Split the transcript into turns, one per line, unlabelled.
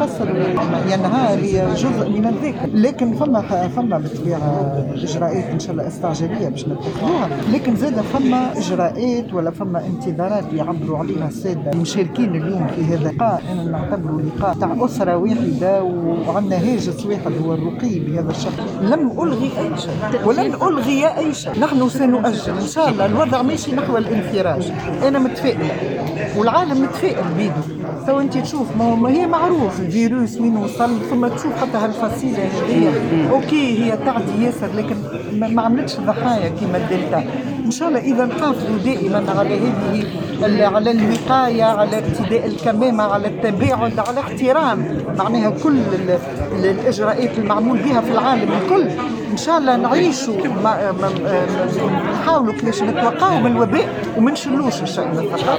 تقصر ينهار هي جزء من الذكر، لكن فما بالطبيعة إجراءات إن شاء الله استعجالية باش نتخذوها، لكن زاد فما إجراءات ولا فما انتظارات يعبروا عليها السادة المشاركين اليوم في هذا اللقاء. أنا نعتبره لقاء تاع أسرة واحدة وعندنا هاجس واحد هو الرقي بهذا الشخص. لم ألغي أي شيء ولن ألغي أي شيء، نحن سنؤجل إن شاء الله. الوضع ماشي نحو الانفراج، أنا متفائلة والعالم متفائل بيدو. تو أنت تشوف ما هي معروف الفيروس وين وصل، ثم تشوف حتى هالفصيلة هذه أوكي هي تعدي ياسر لكن ما عملتش ضحايا كما الدلتا. إن شاء الله إذا نحافظوا دائما على هذه على الوقاية، على ارتداء الكمامة، على التباعد، على احترام معناها كل الإجراءات المعمول بها في العالم الكل، إن شاء الله نعيشوا نحاولوا كيفاش نتوقعوا من الوباء وما نشلوش الشيء.